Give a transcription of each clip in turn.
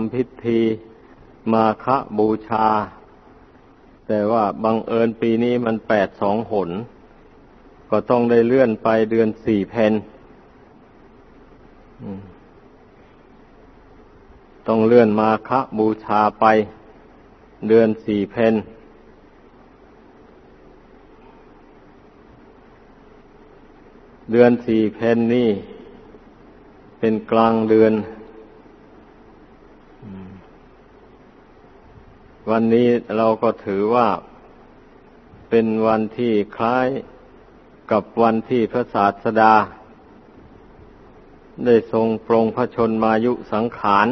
ำพิธีมาฆบูชาแต่ว่าบังเอิญปีนี้มัน8 2 หนก็ต้องได้เลื่อนไปเดือน4 เพ็ญต้องเลื่อนมาฆบูชาไปเดือน4 เพ็ญเดือน4 เพ็ญนี่เป็นกลางเดือนวันนี้เราก็ถือว่าเป็นวันที่คล้ายกับวันที่พระศาสดาได้ทรงปรงพระชนมายุสังขาร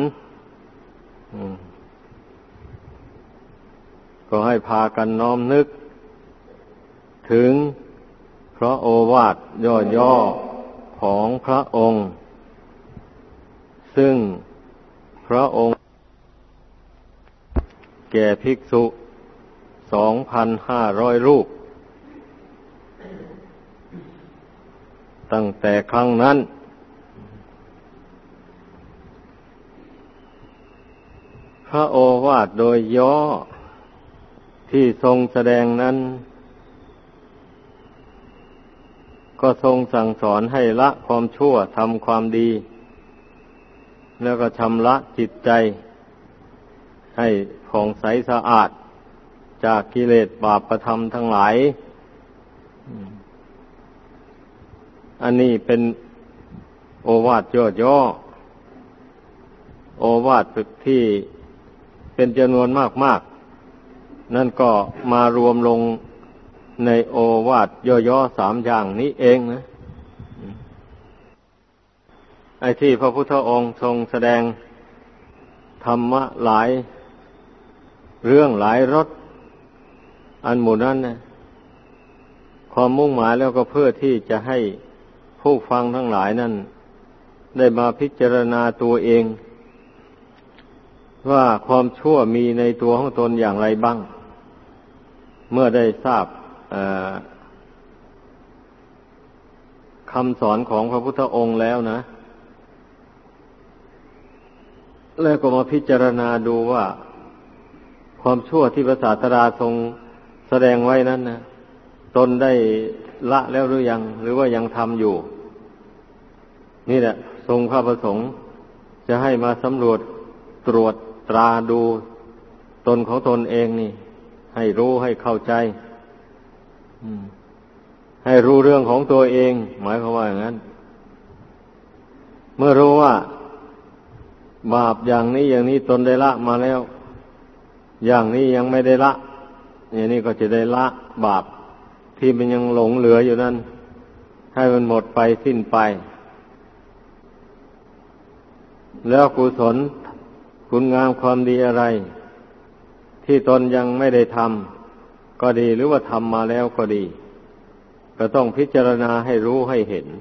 ก็ให้พากันน้อมนึกถึงพระโอวาทย่อๆของพระองค์ซึ่งพระองค์แก่ภิกษุ 2,500 รูปตั้งแต่ครั้งนั้นพระโอวาทโดยย่อที่ทรงแสดงนั้นก็ทรงสั่งสอนให้ละความชั่วทำความดีแล้วก็ชำระจิตใจให้ผ่องใสสะอาดจากกิเลสบาปธรรมทั้งหลายอันนี้เป็นโอวาทย่อๆโอวาทที่เป็นจำนวนมากๆนั่นก็มารวมลงในโอวาทย่อๆ3 อย่างนี้เองนะไอ้ที่พระพุทธองค์ทรงแสดงธรรมะหลายเรื่องหลายรสอันหมู่นั้นนะความมุ่งหมายแล้วก็เพื่อที่จะให้ผู้ฟังทั้งหลายนั้นได้มาพิจารณาตัวเองว่าความชั่วมีในตัวของตนอย่างไรบ้างเมื่อได้ทราบคำสอนของพระพุทธองค์แล้วนะแล้วก็มาพิจารณาดูว่าความชั่วที่พระศาสดาทรงแสดงไว้นั้นนะตนได้ละแล้วหรือยังหรือว่ายังทำอยู่นี่แหละทรงพระประสงค์จะให้มาสำรวจตรวจตราดูตนของตนเองนี่ให้รู้ให้เข้าใจให้รู้เรื่องของตัวเองหมายความว่าอย่างนั้นเมื่อรู้ว่าบาปอย่างนี้อย่างนี้ตนได้ละมาแล้วอย่างนี้ยังไม่ได้ละอย่างนี้ก็จะได้ละบาปที่มันยังหลงเหลืออยู่นั้นให้มันหมดไปสิ้นไปแล้วกุศลคุณงามความดีอะไรที่ตนยังไม่ได้ทำก็ดีหรือว่าทำมาแล้วก็ดีก็ต้องพิจารณาให้รู้ให้เห็น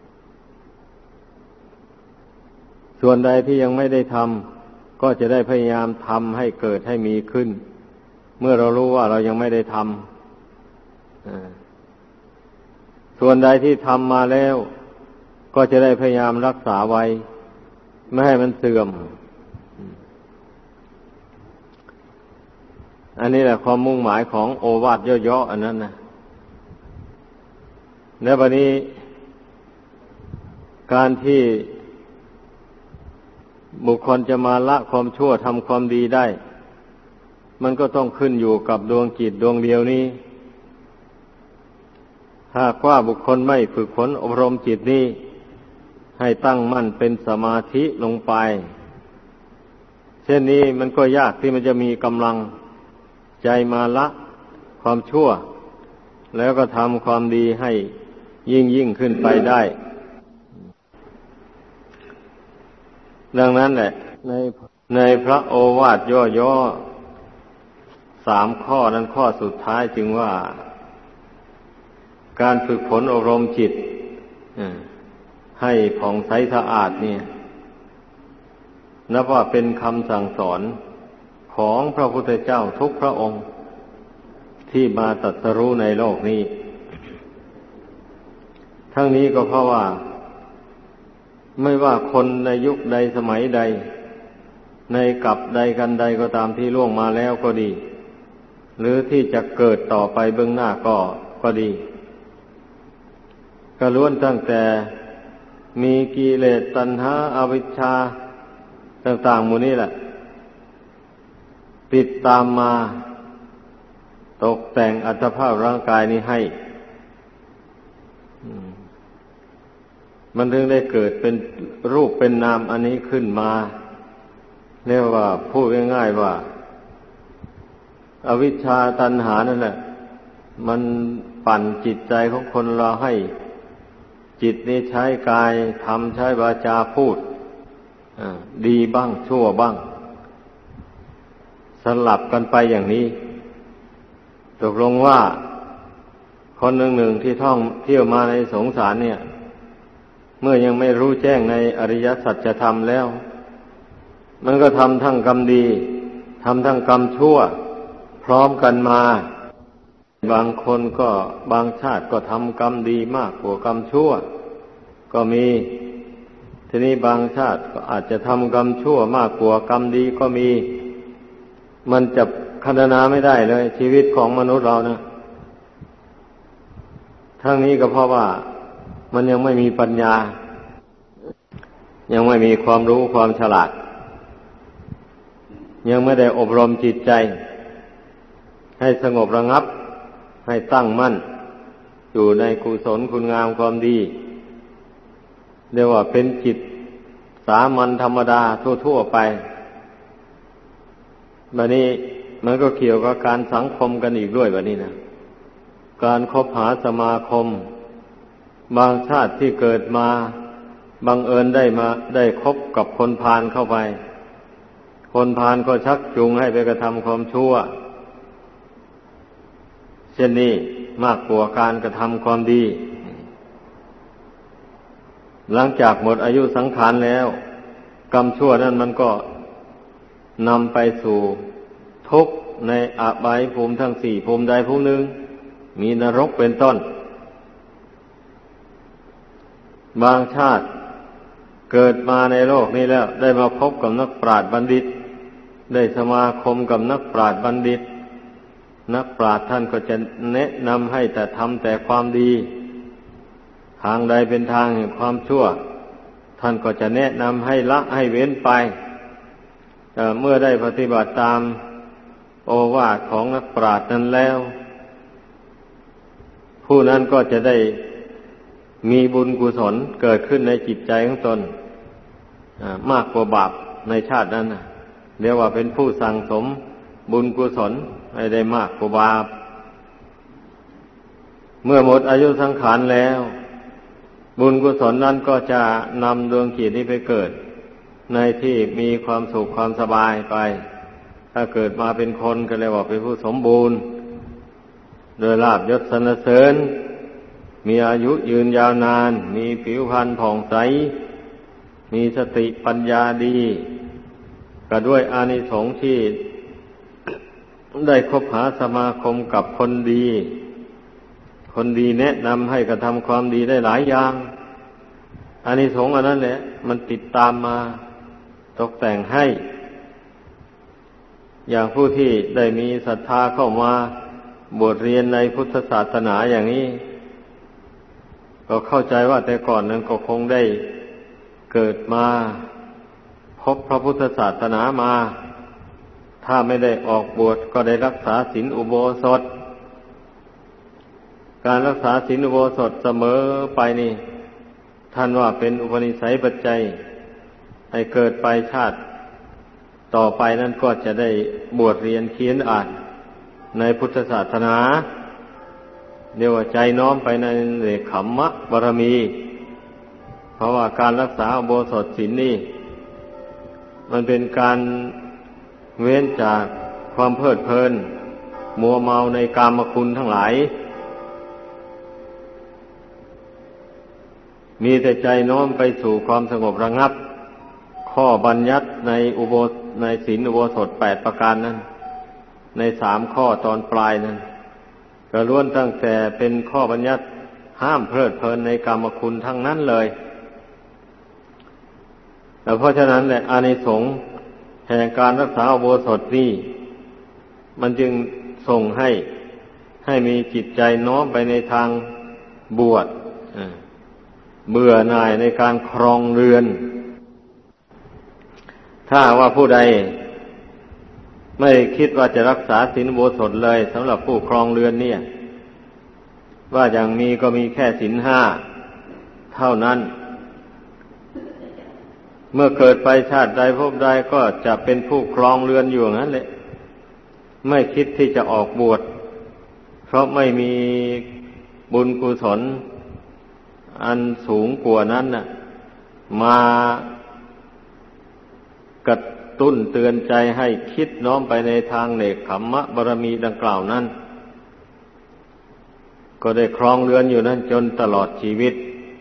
ส่วนใดที่ยังไม่ได้ทำก็จะได้พยายามทำให้เกิดให้มีขึ้นเมื่อเรารู้ว่าเรายังไม่ได้ทำส่วนใดที่ทำมาแล้วก็จะได้พยายามรักษาไว้ไม่ให้มันเสื่อมอันนี้แหละความมุ่งหมายของโอวาทย่อๆอันนั้นนะและบัดนี้การที่บุคคลจะมาละความชั่วทำความดีได้มันก็ต้องขึ้นอยู่กับดวงจิตดวงเดียวนี้หากว่าบุคคลไม่ฝึกฝนอบรมจิตนี้ให้ตั้งมั่นเป็นสมาธิลงไปเช่นนี้มันก็ยากที่มันจะมีกำลังใจมาละความชั่วแล้วก็ทำความดีให้ยิ่งขึ้นไปได้ดังนั้นแหละในพระโอวาทย่อๆ3 ข้อนั้นข้อสุดท้ายจึงว่าการฝึกฝนอบรมจิตให้ผ่องใสสะอาดเนี่ยนับว่าเป็นคำสั่งสอนของพระพุทธเจ้าทุกพระองค์ที่มาตรัสรู้ในโลกนี้ทั้งนี้ก็เพราะว่าไม่ว่าคนในยุคใดสมัยใดในกลับใดกันใดก็ตามที่ล่วงมาแล้วก็ดีหรือที่จะเกิดต่อไปเบื้องหน้าก็ดีก็ล้วนตั้งแต่มีกิเลสตัณหาอวิชชาต่างๆหมู่นี้แหละติดตามมาตกแต่งอัตภาพร่างกายนี้ให้มันถึงได้เกิดเป็นรูปเป็นนามอันนี้ขึ้นมาเรียกว่าพูดง่ายๆว่าอวิชชาตัณหานั่นแหละมันปั่นจิตใจของคนเราให้จิตนี้ใช้กายทำใช้วาจาพูดดีบ้างชั่วบ้างสลับกันไปอย่างนี้ตกลงว่าคนหนึ่งที่ท่องเที่ยวมาในสงสารเนี่ยเมื่อยังไม่รู้แจ้งในอริยสัจธรรมแล้วมันก็ทำทั้งกรรมดีทำทั้งกรรมชั่วพร้อมกันมาบางคนก็บางชาติก็ทำกรรมดีมากกว่ากรรมชั่วก็มีทีนี้บางชาติก็อาจจะทำกรรมชั่วมากกว่ากรรมดีก็มีมันจะครรณนาไม่ได้เลยชีวิตของมนุษย์เรานะทั้งนี้ก็เพราะว่ามันยังไม่มีปัญญายังไม่มีความรู้ความฉลาดยังไม่ได้อบรมจิตใจให้สงบระงับให้ตั้งมั่นอยู่ในกุศลคุณงามความดีเรียกว่าเป็นจิตสามัญธรรมดาทั่วๆไปบัดนี้มันก็เกี่ยวกับการสังคมกันอีกด้วยบัดนี้นะการคบหาสมาคมบางชาติที่เกิดมาบังเอิญได้คบกับคนพาลเข้าไปคนพาลก็ชักจูงให้ไปกระทำความชั่วเช่นนี้มากกว่าการกระทำความดีหลังจากหมดอายุสังขารแล้วกรรมชั่วนั้นมันก็นำไปสู่ทุกข์ในอบายภูมิทั้งสี่ภูมิใดภูมิหนึ่งมีนรกเป็นต้นบางชาติเกิดมาในโลกนี้แล้วได้มาพบกับนักปราชญ์บัณฑิตได้สมาคมกับนักปราชญ์บัณฑิตนักปราชญ์ท่านก็จะแนะนำให้แต่ทำแต่ความดีทางใดเป็นทางแห่งความชั่วท่านก็จะแนะนำให้ละให้เว้นไปเมื่อได้ปฏิบัติตามโอวาทของนักปราชญ์นั้นแล้วผู้นั้นก็จะได้มีบุญกุศลเกิดขึ้นในจิตใจของตนมากกว่าบาปในชาตินั้นเรียกว่าเป็นผู้สั่งสมบุญกุศลให้ได้มากกว่าบาปเมื่อหมดอายุสังขารแล้วบุญกุศลนั้นก็จะนำดวงจิตนี้ไปเกิดในที่มีความสุขความสบายไปถ้าเกิดมาเป็นคนก็เรียกว่าเป็นผู้สมบูรณ์โดยลาภยศสรรเสริญมีอายุยืนยาวนานมีผิวพรรณผ่องใสมีสติปัญญาดีก็ด้วยอานิสงส์ที่ได้คบหาสมาคมกับคนดีคนดีแนะนำให้กระทำความดีได้หลายอย่างอานิสงส์อันนั้นแหละมันติดตามมาตกแต่งให้อย่างผู้ที่ได้มีศรัทธาเข้ามาบวชเรียนในพุทธศาสนาอย่างนี้ก็เข้าใจว่าแต่ก่อนนั้นก็คงได้เกิดมาพบพระพุทธศาสนามาถ้าไม่ได้ออกบวชก็ได้รักษาศีลอุโบสถการรักษาศีลอุโบสถเสมอไปนี่ท่านว่าเป็นอุปนิสัยปัจจัยให้เกิดไปชาติต่อไปนั้นก็จะได้บวชเรียนเขียนอ่านในพุทธศาสนาเรียกว่าใจน้อมไปในเนกขัมมะบารมีเพราะว่าการรักษาอุโบสถศีลนี่มันเป็นการเว้นจากความเพลิดเพลินมัวเมาในกามคุณทั้งหลายมีแต่ใจน้อมไปสู่ความสงบระงับข้อบัญญัติในศีลอุโบสถ8ประการนั้นใน3ข้อตอนปลายนั้นก็ล้วนตั้งแต่เป็นข้อบัญญัติห้ามเพลิดเพลินในกามคุณทั้งนั้นเลยแต่เพราะฉะนั้นแหละอานิสงส์แห่งการรักษาอุโบสถนี่มันจึงส่งให้มีจิตใจน้อมไปในทางบวชเบื่อหน่ายในการครองเรือนถ้าว่าผู้ใดไม่คิดว่าจะรักษาศีลอุโบสถเลยสำหรับผู้ครองเรือนเนี่ยว่าอย่างมีก็มีแค่ศีลห้าเท่านั้นเมื่อเกิดไปชาติใดภพใดก็จะเป็นผู้ครองเรือนอยู่อย่างนั้นแหละไม่คิดที่จะออกบวชเพราะไม่มีบุญกุศลอันสูงกว่านั้นน่ะมากระตุ้นเตือนใจให้คิดน้อมไปในทางเนกขัมมะบารมีดังกล่าวนั้นก็ได้ครองเรือนอยู่นั้นจนตลอดชีวิต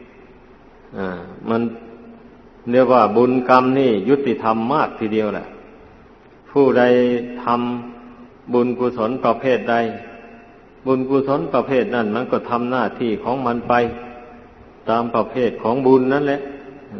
มันเรียกว่าบุญกรรมนี่ยุติธรรมมากทีเดียวแหละผู้ใดทำบุญกุศลประเภทใดบุญกุศลประเภทนั้นมันก็ทำหน้าที่ของมันไปตามประเภทของบุญนั่นแหละ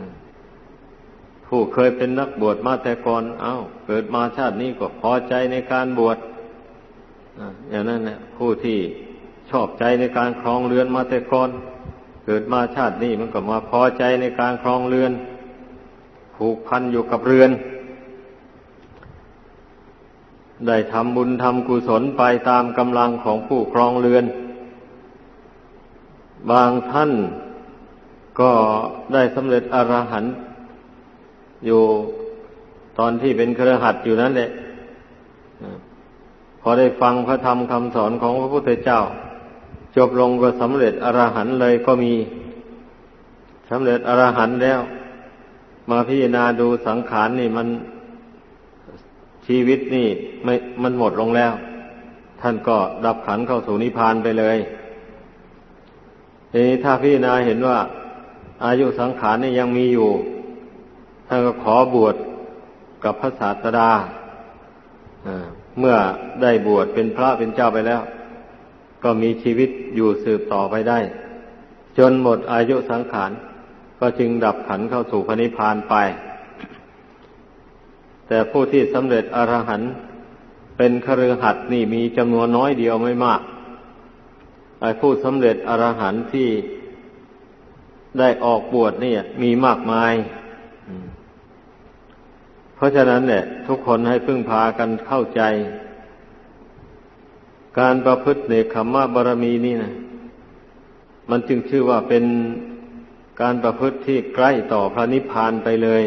ผู้เคยเป็นนักบวชมาแต่ก่อนเกิดมาชาตินี้ก็พอใจในการบวชอย่างนั้นแหละผู้ที่ชอบใจในการครองเรือนมาแต่ก่อนเกิดมาชาตินี้มันก็มาพอใจในการครองเรือนผูกพันอยู่กับเรือนได้ทำบุญทำกุศลไปตามกำลังของผู้ครองเรือนบางท่านก็ได้สำเร็จอรหันต์อยู่ตอนที่เป็นคฤหัสถ์อยู่นั่นแหละพอได้ฟังพระธรรมคำสอนของพระพุทธเจ้าจบลงก็สำเร็จอรหันต์เลยก็มีสำเร็จอรหันต์แล้วมาพิจารณาดูสังขารนี่มันชีวิตนี่มันหมดลงแล้วท่านก็ดับขันธ์เข้าสู่นิพพานไปเลยทีนี้ถ้าพิจารณาเห็นว่าอายุสังขารนี่ยังมีอยู่ท่านก็ขอบวชกับพระศาสดาเมื่อได้บวชเป็นพระเป็นเจ้าไปแล้วก็มีชีวิตอยู่สืบต่อไปได้จนหมดอายุสังขารก็จึงดับขันธ์เข้าสู่พระนิพพานไปแต่ผู้ที่สำเร็จอรหันต์เป็นคฤหัสถ์นี่มีจำนวนน้อยเดียวไม่มากไอ้ผู้สำเร็จอรหันต์ที่ได้ออกบวชนี่มีมากมายเพราะฉะนั้นเนี่ยทุกคนให้พึ่งพากันเข้าใจการประพฤติเนกขัมมะบารมีนี่นะมันจึงชื่อว่าเป็นการประพฤติที่ใกล้ต่อพระนิพพานไปเลย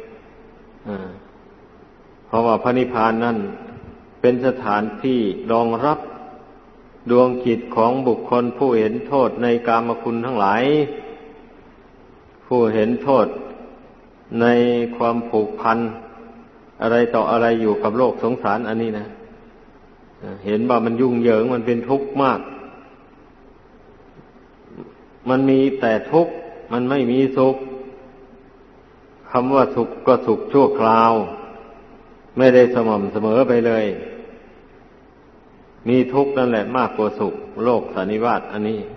เพราะว่าพระนิพพานนั่นเป็นสถานที่รองรับดวงจิตของบุคคลผู้เห็นโทษในกามคุณทั้งหลายผู้เห็นโทษในความผูกพันอะไรต่ออะไรอยู่กับโลกสงสารอันนี้นะเห็นว่ามันยุ่งเหยิงมันเป็นทุกข์มากมันมีแต่ทุกข์มันไม่มีสุขคำว่าสุขก็สุขชั่วคราวไม่ได้สม่ำเสมอไปเลยมีทุกข์นั่นแหละมากกว่าสุขโลกสันนิวาตอันนี้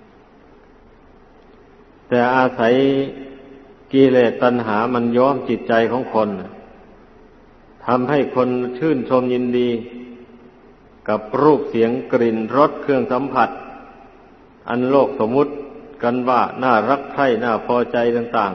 แต่อาศัยกิเลสตัณหามันย้อมจิตใจของคนทำให้คนชื่นชมยินดีกับรูปเสียงกลิ่นรสเครื่องสัมผัสอันโลกสมมุติกันว่าน่ารักใคร่น่าพอใจต่าง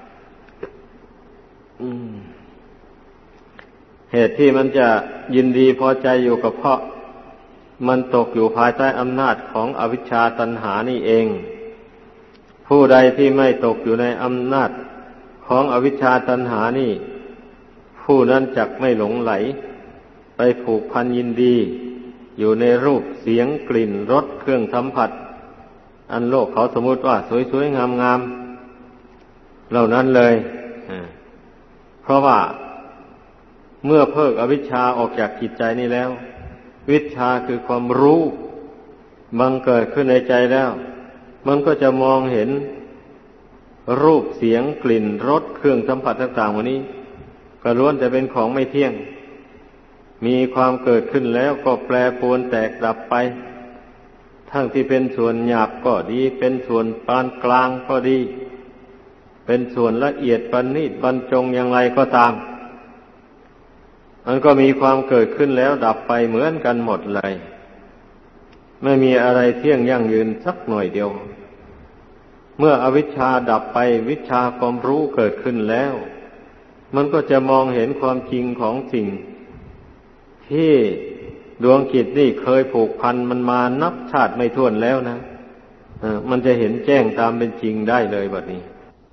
ๆเหตุที่มันจะยินดีพอใจอยู่กับเพราะมันตกอยู่ภายใต้อำนาจของอวิชชาตัณหานี่เองผู้ใดที่ไม่ตกอยู่ในอำนาจของอวิชชาตัณหานี่ผู้นั้นจักไม่หลงไหลไปผูกพันยินดีอยู่ในรูปเสียงกลิ่นรสเครื่องสัมผัสอันโลกเขาสมมุติว่าสวยๆงามๆเหล่านั้นเลยเพราะว่าเมื่อเพิกอวิชชาออกจากจิตใจนี้แล้ววิชชาคือความรู้บังเกิดขึ้นในใจแล้วมันก็จะมองเห็นรูปเสียงกลิ่นรสเครื่องสัมผัสต่างๆวันนี้ก็ล้วนแต่เป็นของไม่เที่ยงมีความเกิดขึ้นแล้วก็แปรปรวนแตกดับไปทั้งที่เป็นส่วนหยาบก็ดีเป็นส่วนปานกลางก็ดีเป็นส่วนละเอียดประณีตบรรจงอย่างไรก็ตามมันก็มีความเกิดขึ้นแล้วดับไปเหมือนกันหมดเลยไม่มีอะไรเที่ยงยั่งยืนสักหน่อยเดียวเมื่ออวิชชาดับไปวิชาความรู้เกิดขึ้นแล้วมันก็จะมองเห็นความจริงของสิ่งที่ดวงจิตนี่เคยผูกพันมันมานับชาติไม่ถ้วนแล้วนะมันจะเห็นแจ้งตามเป็นจริงได้เลยบัดนี้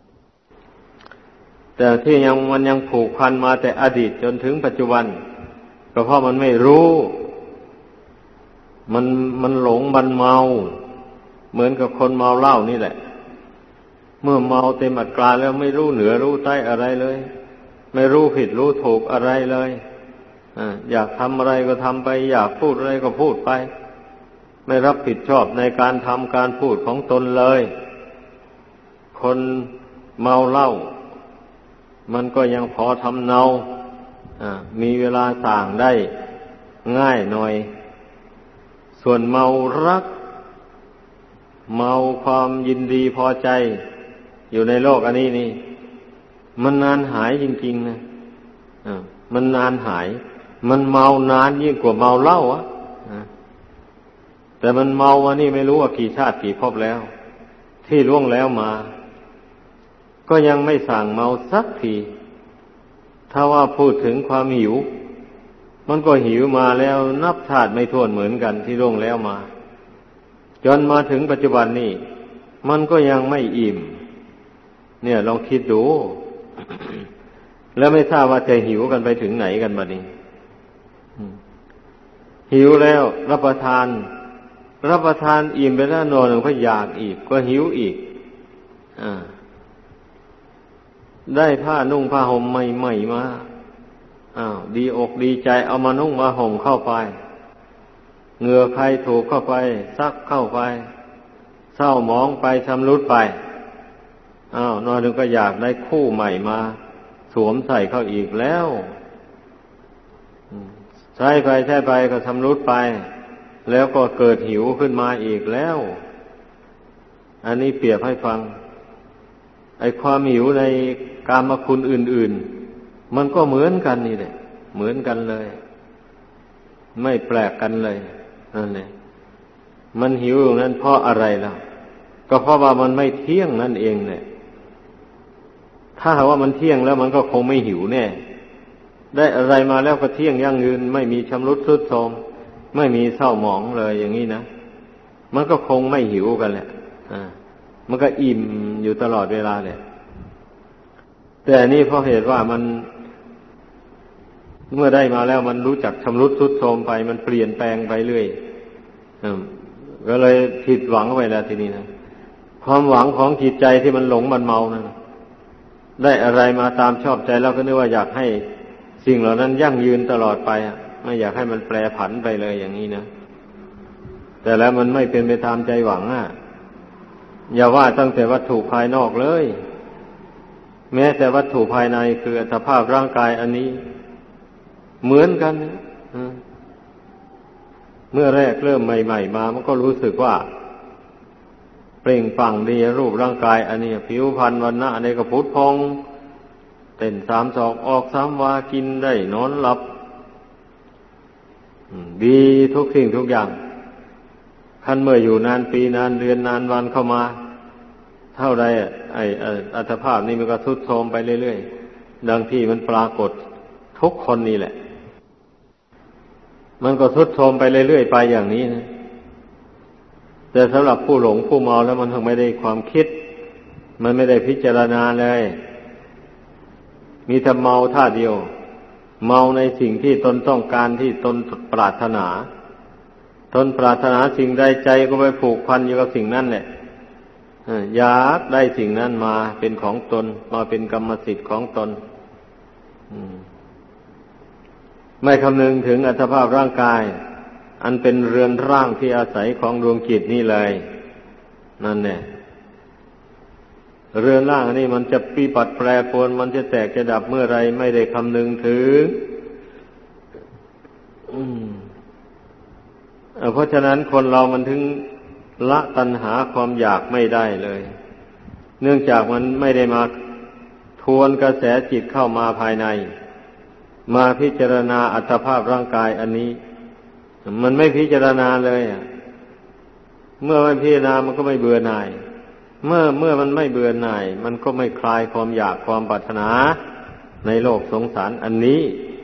แต่ที่มันยังผูกพันมาแต่อดีตจนถึงปัจจุบันก็เพราะมันไม่รู้มันหลงมันเมาเหมือนกับคนเมาเหล้านี่แหละเมื่อเมาเต็มอัตราแล้วไม่รู้เหนือรู้ใต้อะไรเลยไม่รู้ผิดรู้ถูกอะไรเลยอยากทำอะไรก็ทำไปอยากพูดอะไรก็พูดไปไม่รับผิดชอบในการทำการพูดของตนเลยคนเมาเหล้ามันก็ยังพอทำเนามีเวลาส่างได้ง่ายหน่อยส่วนเมารักเมาความยินดีพอใจอยู่ในโลกอันนี้นี่มันนานหายจริงๆนะมันนานหายมันเมานานยิ่งกว่าเมาเหล้าแต่มันเมาอันนี้ไม่รู้ว่ากี่ชาติกี่ภพแล้วที่ล่วงแล้วมาก็ยังไม่สั่งเมาสักทีถ้าว่าพูดถึงความหิวมันก็หิวมาแล้วนับชาติไม่ถ้วนเหมือนกันที่ล่วงแล้วมาจนมาถึงปัจจุบันนี้มันก็ยังไม่อิ่มเนี่ยลองคิดดู แล้วไม่ทราบว่าจะหิวกันไปถึงไหนกันบัดนี้หิวแล้วรับประทานอิ่มไปแล้วนอนก็อยากอีกก็หิวอีกได้ผ้านุ่งผ้าห่มใหม่ๆมาดีอกดีใจเอามานุ่งมาห่มเข้าไปเหงื่อใครถูกเข้าไปซักเข้าไปเศร้าหมองไปชำรุดไปนอนนึงก็อยากได้คู่ใหม่มาสวมใส่เข้าอีกแล้วใช้ไปก็ชำรุดไปแล้วก็เกิดหิวขึ้นมาอีกแล้วอันนี้เปรียบให้ฟังไอ้ความหิวในกามคุณอื่นๆมันก็เหมือนกันนี่แหละเหมือนกันเลยไม่แปลกกันเลยนั่นแหละมันหิวอย่างนั้นเพราะอะไรล่ะก็เพราะว่ามันไม่เที่ยงนั่นเองแหละถ้าหากว่ามันเที่ยงแล้วมันก็คงไม่หิวแน่ได้อะไรมาแล้วก็เที่ยงยั่งยืนไม่มีชำรุดทรุดโทรมไม่มีเศร้าหมองเลยอย่างนี้นะมันก็คงไม่หิวกันแหละมันก็อิ่มอยู่ตลอดเวลาแหละแต่นี่เพราะเหตุว่ามันเมื่อได้มาแล้วมันรู้จักชำรุดทรุดโทรมไปมันเปลี่ยนแปลงไปเรื่อยก็เลยผิดหวังไปแล้วทีนี้นะความหวังของจิตใจที่มันหลงมันเมานะได้อะไรมาตามชอบใจแล้วก็นึกว่าอยากให้สิ่งเหล่านั้นยั่งยืนตลอดไปไม่อยากให้มันแปรผันไปเลยอย่างนี้นะแต่แล้วมันไม่เป็นไปตามใจหวังอย่าว่าตั้งแต่วัตถุภายนอกเลยแม้แต่วัตถุภายในคืออัตภาพร่างกายอันนี้เหมือนกันเมื่อแรกเริ่มใหม่ๆมามันก็รู้สึกว่าเปล่งปลั่งดีรูปร่างกายอันนี้ผิวพรรณวรรณะในกระพุ้พองเต้น3 ศอกออก3 วากินได้นอนหลับดีทุกสิ่งทุกอย่างคันเมื่ออยู่นานปีนานเดือนนานวันเข้ามาเท่าใดอัตภาพนี้มันก็ทรุดโทรมไปเรื่อยๆดังที่มันปรากฏทุกคนนี่แหละมันก็ทรุดโทรมไปเรื่อยๆไปอย่างนี้นะแต่สำหรับผู้หลงผู้เมาแล้วมันถึงไม่ได้ความคิดมันไม่ได้พิจารณาเลยมีแต่เมาท่าเดียวเมาในสิ่งที่ตนต้องการที่ตนปรารถนาตนปรารถนาสิ่งใดใจก็ไปผูกพันอยู่กับสิ่งนั้นแหละอยากได้สิ่งนั้นมาเป็นของตนมาเป็นกรรมสิทธิ์ของตนไม่คำนึงถึงอัตภาพร่างกายอันเป็นเรือนร่างที่อาศัยของดวงจิตนี่เลยนั่นแหละเรือนร่างอันนี้มันจะปีปัดแปรปรวนมันจะแตกจะดับเมื่อไรไม่ได้คำนึงถึงเพราะฉะนั้นคนเรามันถึงละตัณหาความอยากไม่ได้เลยเนื่องจากมันไม่ได้มาทวนกระแสจิตเข้ามาภายในมาพิจารณาอัตภาพร่างกายอันนี้มันไม่พิจารณาเลยเมื่อไม่พิจารณามันก็ไม่เบื่อหน่ายเมื่อมันไม่เบื่อหน่ายมันก็ไม่คลายความอยากความปรารถนาในโลกสงสารอันนี้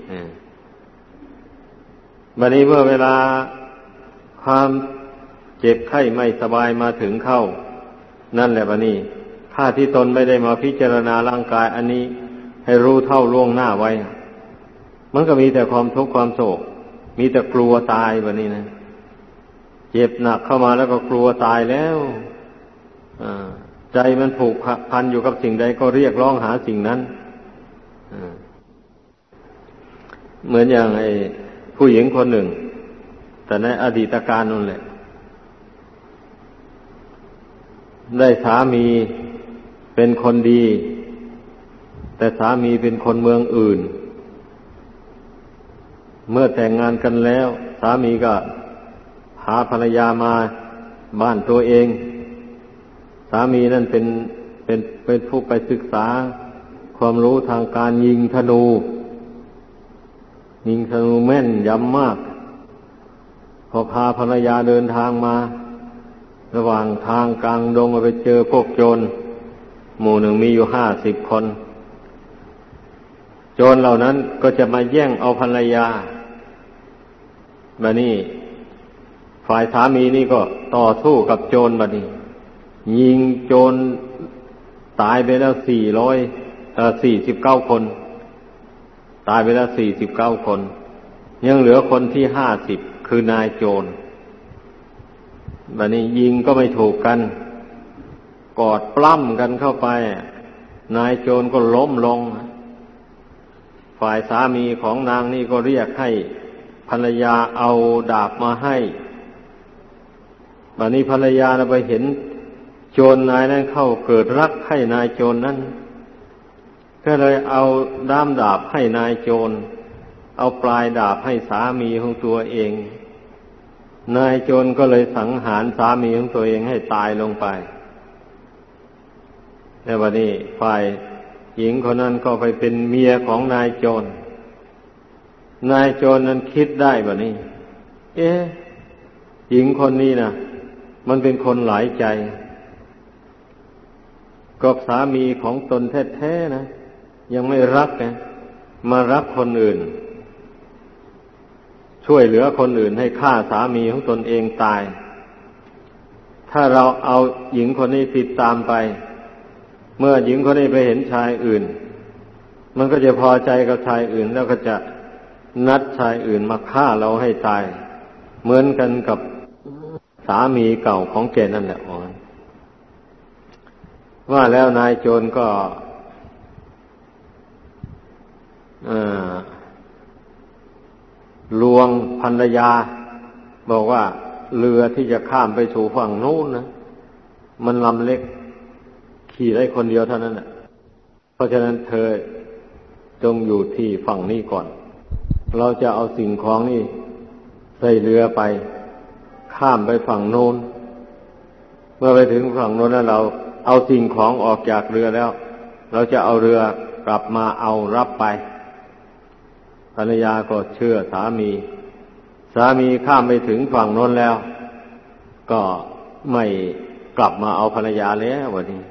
บัดนี้เมื่อเวลาความเจ็บไข้ไม่สบายมาถึงเข้านั่นแหละบัดนี้ถ้าที่ตนไม่ได้มาพิจารณาร่างกายอันนี้ให้รู้เท่าล่วงหน้าไว้มันก็มีแต่ความทุกข์ความโศกมีแต่กลัวตายบัดนี้นะเจ็บหนักเข้ามาแล้วก็กลัวตายแล้วใจมันผูกพันอยู่กับสิ่งใดก็เรียกร้องหาสิ่งนั้นเหมือนอย่างไอ้ผู้หญิงคนหนึ่งแต่ในอดีตการนั่นแหละได้สามีเป็นคนดีแต่สามีเป็นคนเมืองอื่นเมื่อแต่งงานกันแล้วสามีก็พาภรรยามาบ้านตัวเองสามีนั่นเป็นผู้ไปศึกษาความรู้ทางการยิงธนูแม่นยำมากพอพาภรรยาเดินทางมาระหว่างทางกลางดงไปเจอพวกโจรหมู่หนึ่งมีอยู่50 คนโจรเหล่านั้นก็จะมาแย่งเอาภรรยาบัดนี้ฝ่ายสามีนี่ก็ต่อสู้กับโจรบัดนี้ยิงโจรตายไปแล้ว49 คนตายไปแล้ว49 คนยังเหลือคนที่50คือนายโจรบัดนี้ยิงก็ไม่ถูกกันกอดปล้ำกันเข้าไปนายโจรก็ล้มลงฝ่ายสามีของนางนี่ก็เรียกให้ภรรยาเอาดาบมาให้บัดนี้ภรรยาไปเห็นโจรนายนั้นเข้าเกิดรักให้นายโจรนั้นก็เลยเอาด้ามดาบให้นายโจรเอาปลายดาบให้สามีของตัวเองนายโจรก็เลยสังหารสามีของตัวเองให้ตายลงไปแล้วบัดนี้ฝ่ายหญิงคนนั้นก็ไปเป็นเมียของนายโจรนายโจรนั้นคิดได้บัดนี้หญิงคนนี้นะมันเป็นคนหลายใจกับสามีของตนแท้ๆนะยังไม่รักนะมารักคนอื่นช่วยเหลือคนอื่นให้ฆ่าสามีของตนเองตายถ้าเราเอาหญิงคนนี้ติดตามไปเมื่อหญิงคนนี้ไปเห็นชายอื่นมันก็จะพอใจกับชายอื่นแล้วก็จะนัดชายอื่นมาฆ่าเราให้ตายเหมือนกันกับสามีเก่าของแกนั่นแหละว่าแล้วนายโจรก็ลวงภรรยาบอกว่าเรือที่จะข้ามไปสู่ฝั่งโน้นนะมันลำเล็กขี่ได้คนเดียวเท่านั้นแหละเพราะฉะนั้นเธอจงอยู่ที่ฝั่งนี้ก่อนเราจะเอาสิ่งของนี่ใส่เรือไปข้ามไปฝั่งโน้นเมื่อไปถึงฝั่งโน้นแล้วเราเอาสิ่งของออกจากเรือแล้วเราจะเอาเรือกลับมาเอารับไปภรรยาก็เชื่อสามีข้ามไปถึงฝั่งโน้นแล้วก็ไม่กลับมาเอาภรรยาแล้ววันนี้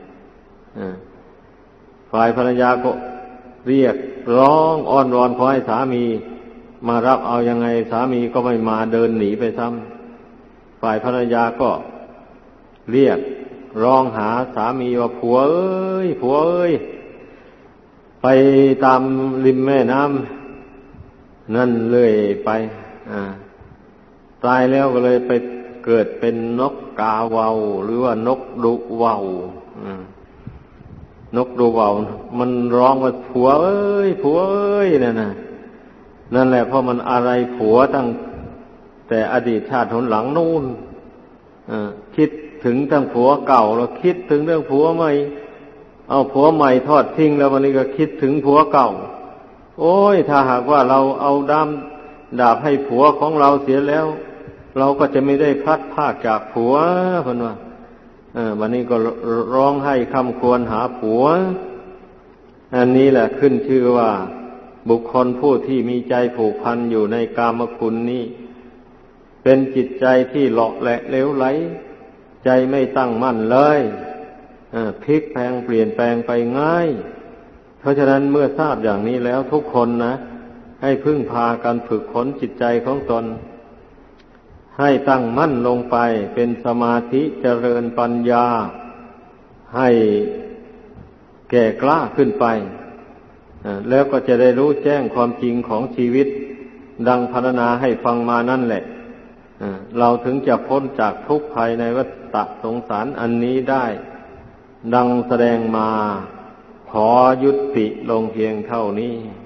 ฝ่ายภรรยาก็เรียกร้องอ้อนวอนขอให้สามีมารับเอายังไงสามีก็ไม่มาเดินหนีไปซ้ำฝ่ายภรรยาก็เรียกร้องหาสามีว่าผัวเอ้ยไปตามริมแม่น้ำนั่นเลยไปตายแล้วก็เลยไปเกิดเป็นนกกาเวาหรือว่านกดุเวานกดุเวามันร้องว่าผัวเอ้ยนั่นแหละเพราะมันอะไรผัวตั้งแต่อดีตชาติหนหลังนู่นคิดถึงทั้งผัวเก่าแล้วคิดถึงเรื่องผัวใหม่เอาผัวใหม่ทอดทิ้งแล้ววันนี้ก็คิดถึงผัวเก่าโอ้ยถ้าหากว่าเราเอาดาบให้ผัวของเราเสียแล้วเราก็จะไม่ได้พลัดพรากจากผัวเพิ่นว่าวันนี้ก็ร้องให้คำควรหาผัวอันนี้แหละขึ้นชื่อว่าบุคคลผู้ที่มีใจผูกพันอยู่ในกามคุณนี้เป็นจิตใจที่เลาะแหละเลวไหลใจไม่ตั้งมั่นเลยพลิกแปลงเปลี่ยนแปลงไปง่ายเพราะฉะนั้นเมื่อทราบอย่างนี้แล้วทุกคนนะให้พึ่งพากันฝึกฝนจิตใจของตนให้ตั้งมั่นลงไปเป็นสมาธิเจริญปัญญาให้แก่กล้าขึ้นไปแล้วก็จะได้รู้แจ้งความจริงของชีวิตดังพรรณนาให้ฟังมานั่นแหละเราถึงจะพ้นจากทุกข์ภายในวัฏสงสารอันนี้ได้ดังแสดงมาขอยุติลงเพียงเท่านี้